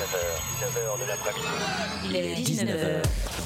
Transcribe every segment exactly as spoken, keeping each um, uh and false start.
dix-neuf heures, dix-neuf heures de l'après-midi. Il est dix-neuf heures.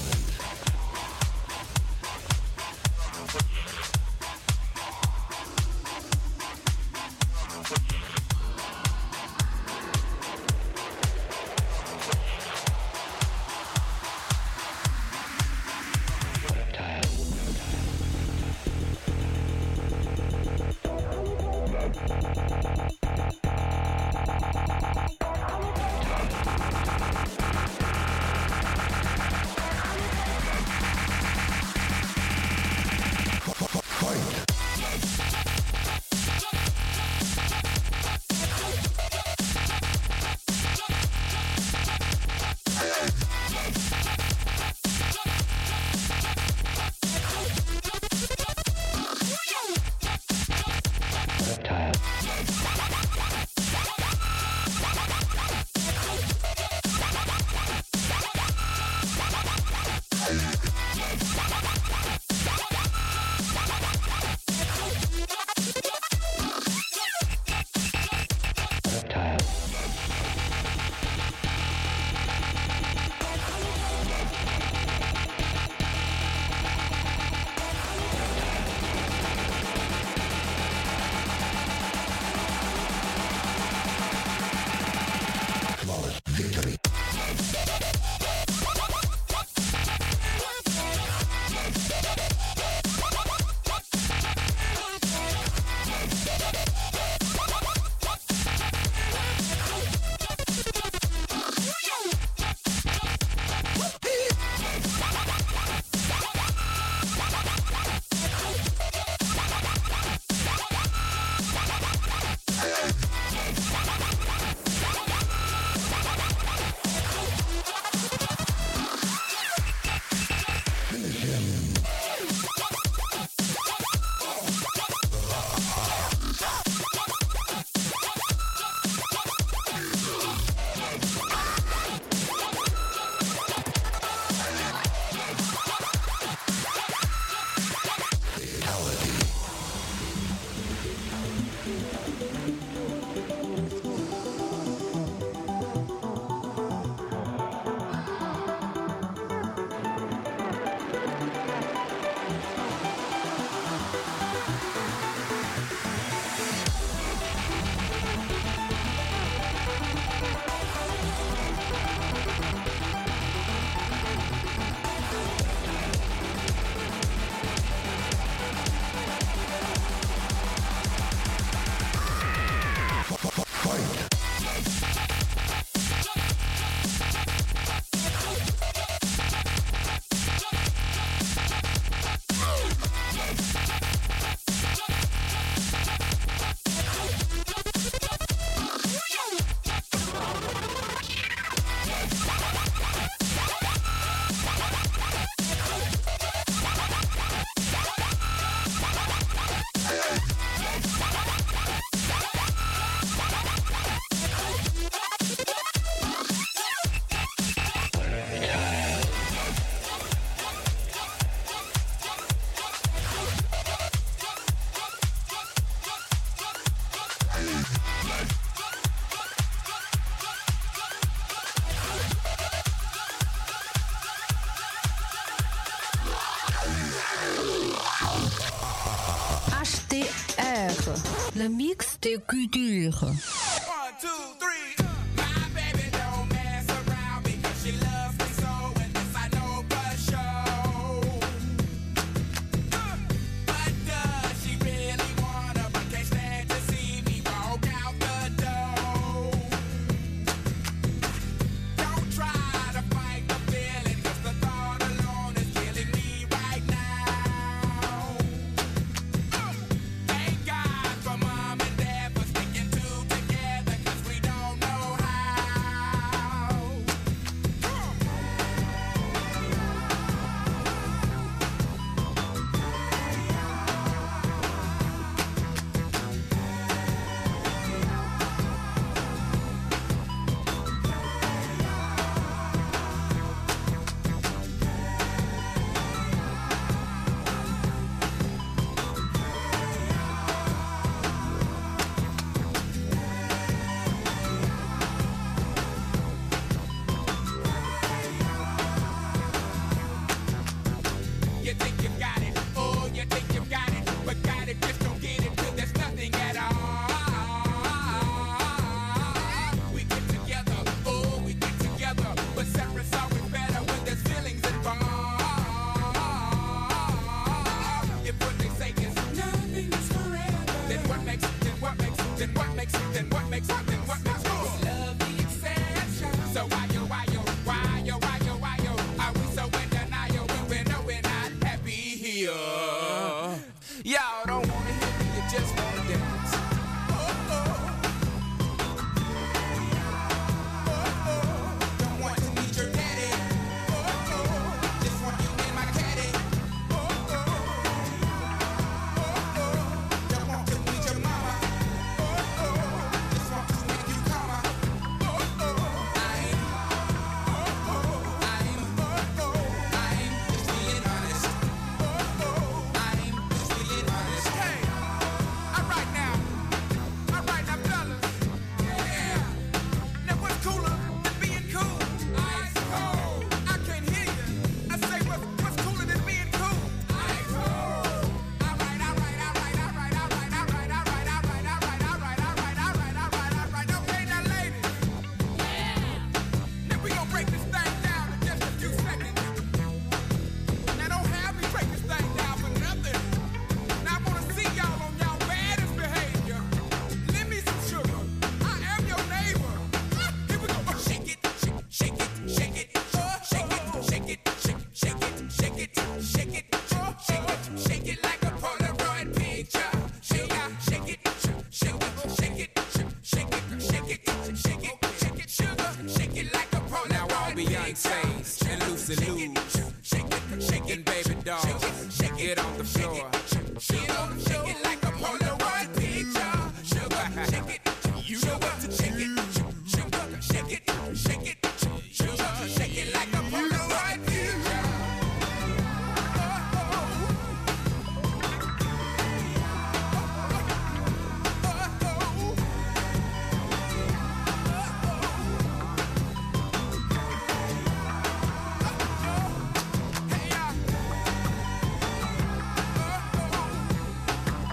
Le mix des cultures. One, two, three. My baby don't mess around because she loves me so, and this I know for sure. But does she really wanna? But can't stand to see me walk out the door. Don't try to fight the feeling, 'cause the thought alone is killing me right now. Thank God for mom and dad for sticking two together. Y'all don't wanna hear me, you just wanna dance. Oh, oh. Oh, oh. Don't want to meet your daddy. Oh, oh. Just want you in my caddy. Oh, oh. Oh, oh. Don't want to meet your mama. Oh, oh. Just want to make you come. Oh, oh. I ain't. Oh, oh. I ain't. Oh, oh. I ain't just being honest. Oh, oh. I ain't just being honest. Hey, all right now. All right now, fellas. Yeah. Now what's cooler than being cool? Ice cold. I can't hear you. I say what's what's cooler than being cool? Ice cold. All right, all right, all right, all right, all right, all right, all right, all right, all right, all right, all right, all right, all right, all right. Okay, now, ladies. Now we gonna break this thing down in just a few seconds. Now don't have me break this thing down for nothing. Now I wanna see y'all on y'all baddest behavior. Lend me some sugar. I am your neighbor. Ah, here we go. Oh, shake it, shake, shake it, shake it, oh, shake it, shake it, shake, shake it, shake it, shake it, oh, shake it, shake it like a Polaroid picture. Shake it, shake it, shake it, shake it, shake it, shake it, shake it, shake it, sugar, shake it like a Polaroid picture. Now all Beyonce's and Lucy Lou's and baby dolls, get on the floor. Get on the floor. Shake it like a Polaroid picture. Sugar, shake it, you know what to shake it. Sugar, shake it, shake it, sugar, shake it like a Polaroid picture. Oh, oh. Oh, oh. Hey, uh.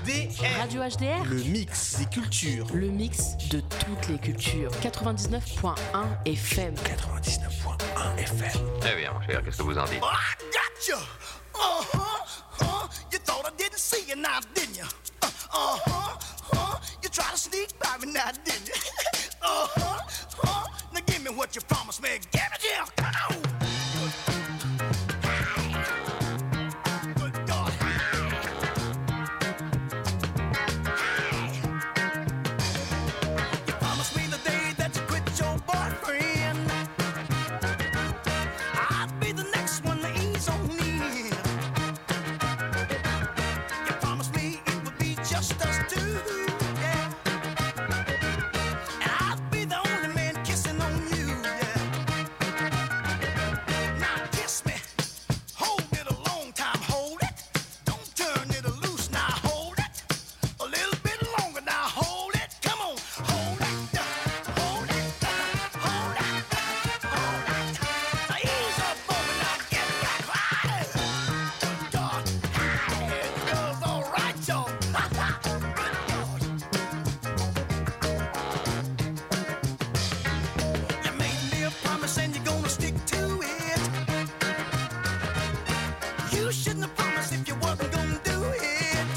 D R. Radio H D R. Le mix des cultures. Le mix de toutes les cultures. quatre-vingt-dix-neuf point un F M. quatre-vingt-dix-neuf point un F M. Eh bien, mon cher, qu'est-ce que vous en dites? Oh, I got you. Uh-huh, uh, you thought I didn't see you now, didn't you? Uh, uh-huh, uh, you tried to sneak by me now, didn't you? uh-huh, uh, now give me what you promised me. Give it here, come on. Good God. You promised me the day that you quit your boyfriend, I'd be the next one to ease on in. You promised me it would be just us two, yeah. And I'd be the only man kissing on you, yeah. Now kiss me, hold it a long time, hold it. Don't turn it loose, now hold it. A little bit longer, now hold it. Come on, hold it, hold it, hold it, hold it. Now ease up on me, now get back right. Good God, hey, it feels all right, y'all. Good God. You made me a promise and you're gonna stick to it. You shouldn't have promised if you wasn't gonna do it.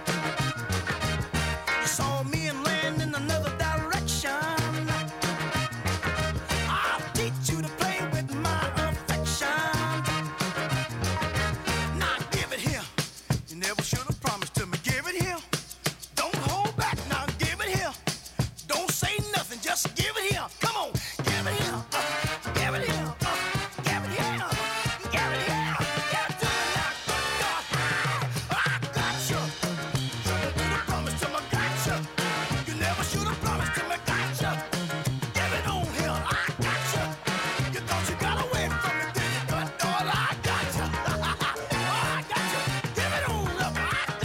You saw me and land in another direction. I'll teach you to play with my affection. Now give it here. You never should have promised to me. Give it here. Don't hold back. Now give it here. Don't say nothing. Just give it here. Come on. Give it here. Uh, give it here. Uh, give it here. Give it here. Give it to me now. Good God. I got you. Should've did a promise to me. Got you. You never should have promised to me. Got you. Give it on here. I got you. You thought you got away from me, did you? Good God. I got you. I got you. Give it on up. I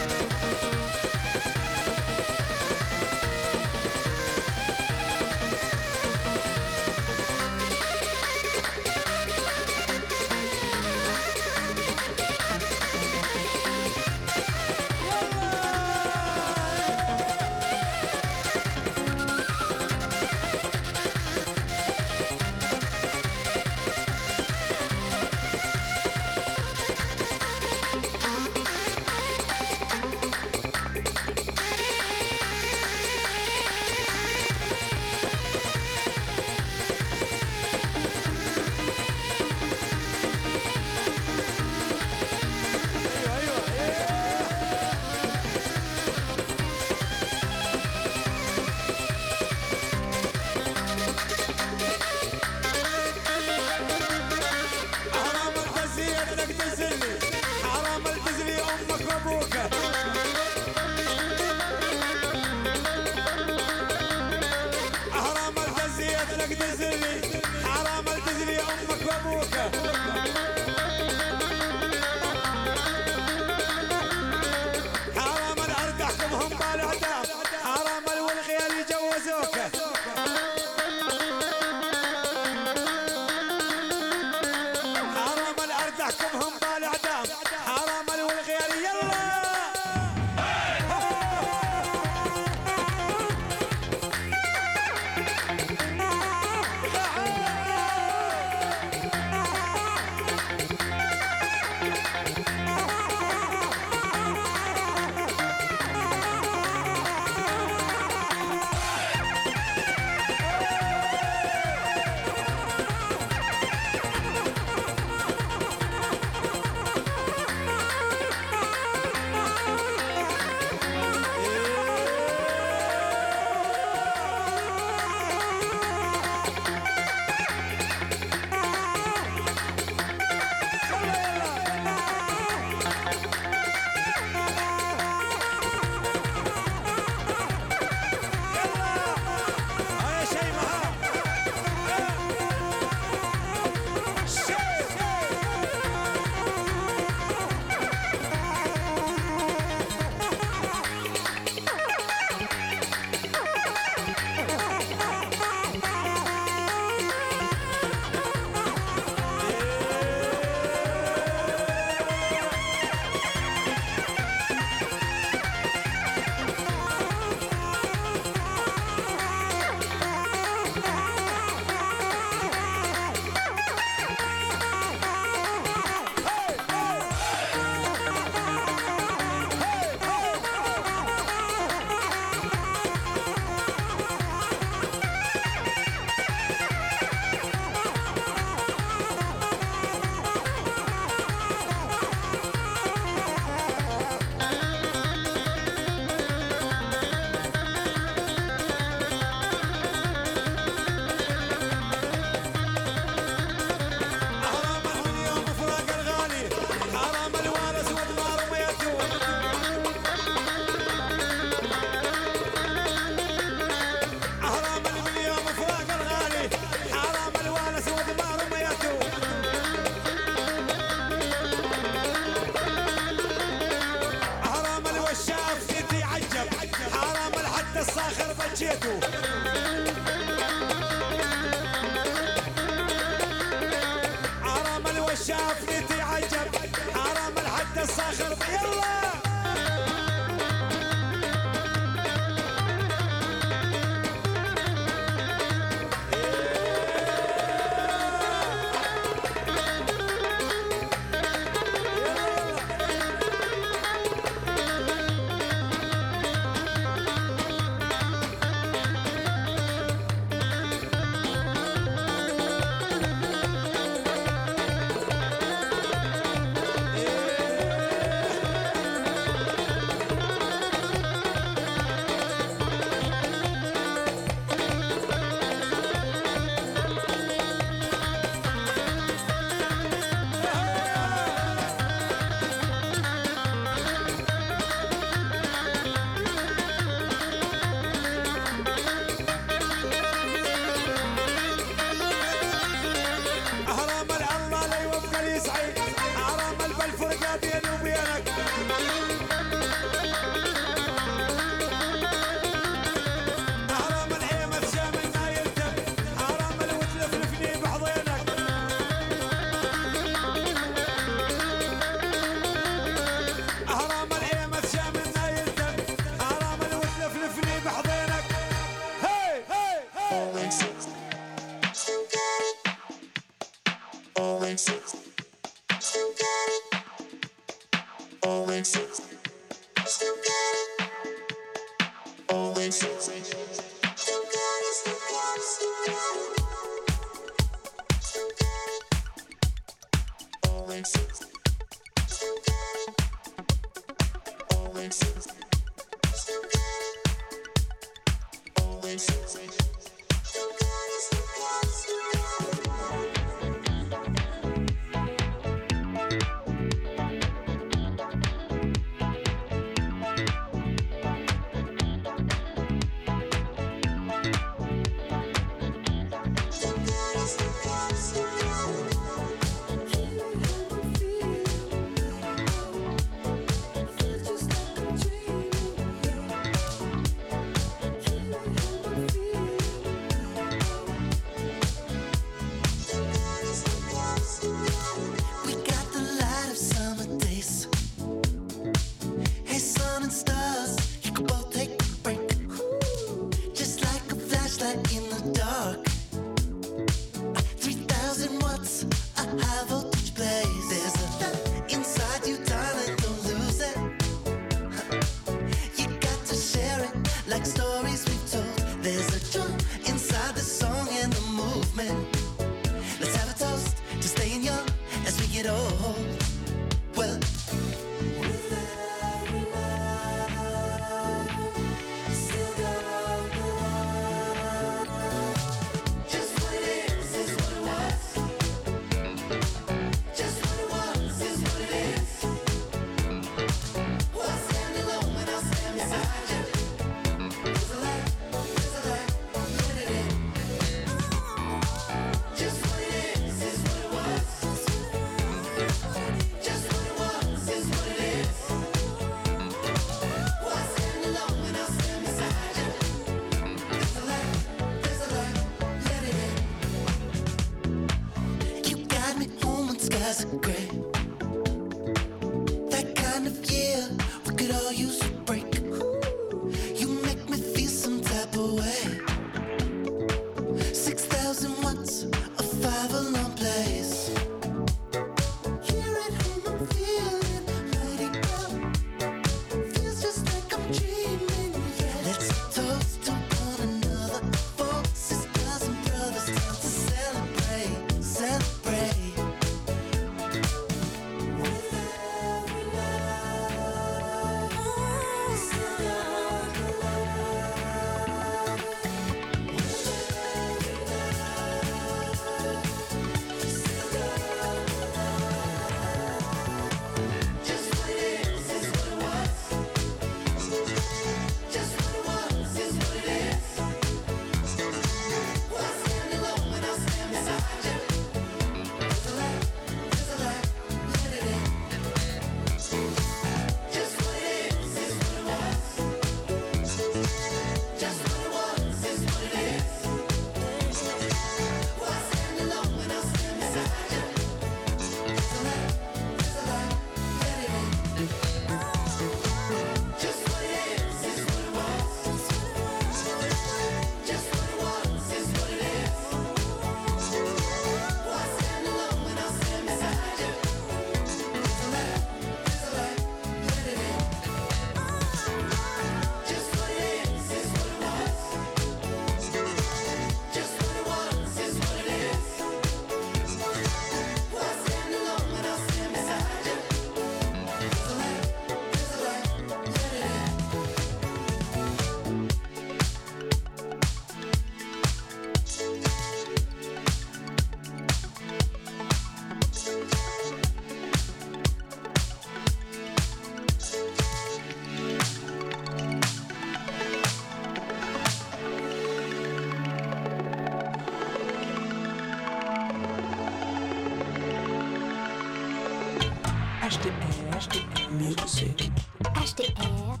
H D R, H D R, music. H D R.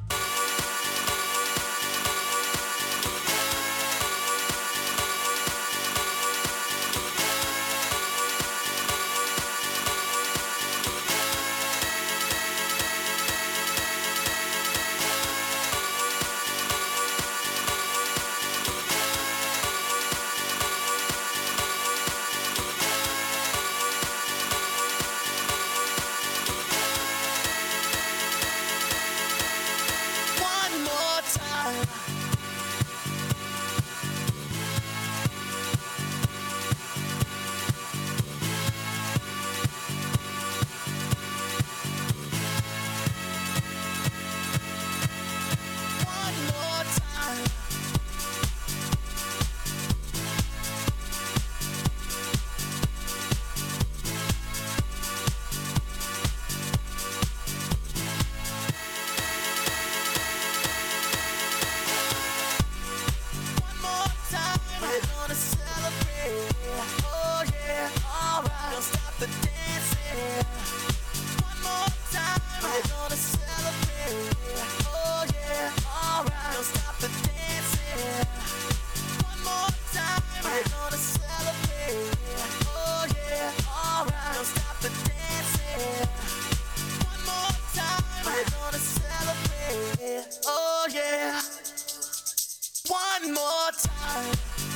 gonna celebrate. Oh yeah, alright. Don't stop the dancing. One more time. We're gonna celebrate. Oh yeah, alright. Don't stop the dancing. One more time. We're gonna celebrate. Oh yeah, alright. Don't stop the dancing. One more time. We're gonna celebrate. Oh yeah. One more time.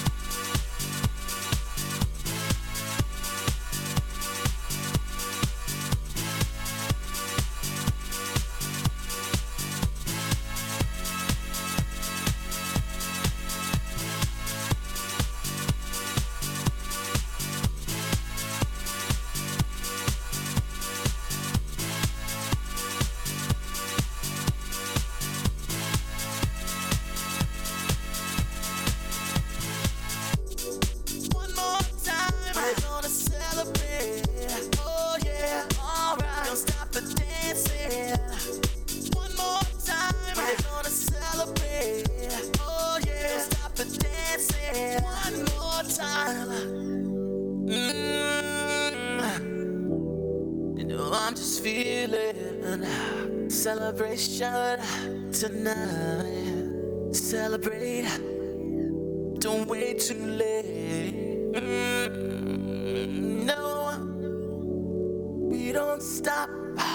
Celebration tonight. Celebrate. Don't wait too late. Mm, no, we don't stop.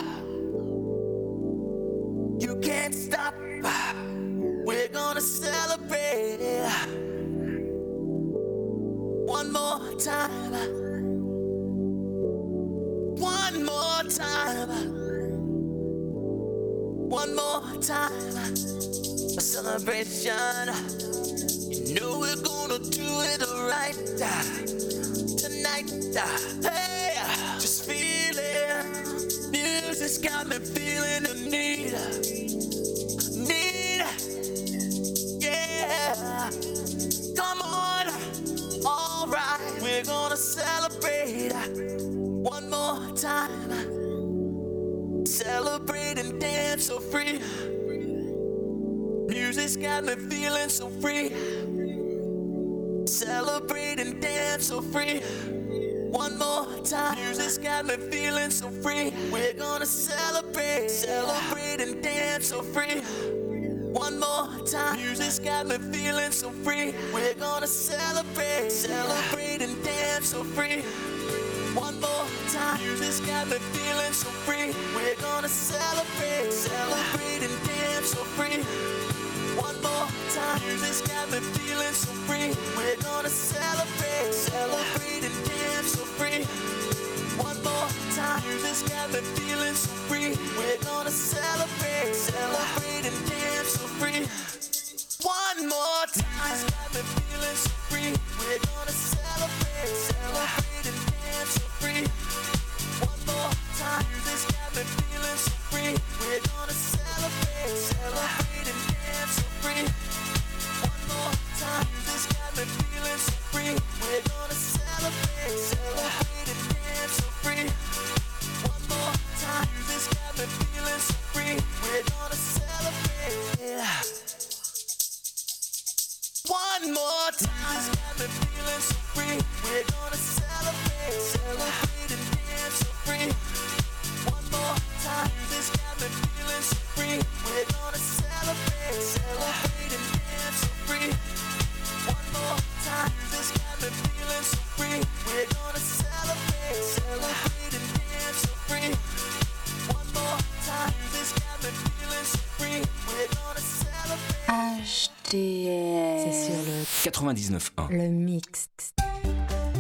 You can't stop. We're gonna celebrate. One more time. One more time. One more time, a celebration. You know we're gonna do it right tonight. Hey, just feel it. Music's got me feeling the need, need. Yeah, come on. All right, we're gonna celebrate one more time. Celebrate and dance so free. Music's got me feeling so free. Celebrate and dance so free. One more time. Music's got me feeling so free. We're gonna celebrate. Celebrate and dance so free. One more time. Music's got me feeling so free. We're gonna celebrate. Celebrate and dance so free. One more time. Music's got me feeling so free. We're gonna celebrate. Celebrate and dance so free. One more time. Music's got me feeling so free. We're gonna celebrate. Celebrate and dance so free. One more time. Music's got me feeling so free. We're gonna celebrate. Celebrate and dance so free. One more time. Music's got me feeling so free. We're gonna celebrate. Celebrate and dance so free. One more time. Music's got me feeling so free. We're gonna celebrate. Celebrate and dance so free. One more time. Music's got me feeling so free. We're gonna celebrate. Celebrate and dance so free. One more time. Music's got me feeling so free. We're gonna celebrate. One more time. Music's got me feeling so free. We're gonna celebrate. Celebrate and dance so free. One more time. Music's got me feeling so free. We're gonna celebrate. Celebrate and dance so free. One more time. Music's got me feeling so free. We're gonna celebrate. Celebrate and dance so free. One more time. Music's got me feeling so free. We're gonna celebrate. H T S. C'est sur le quatre-vingt-dix-neuf point un. Le mix.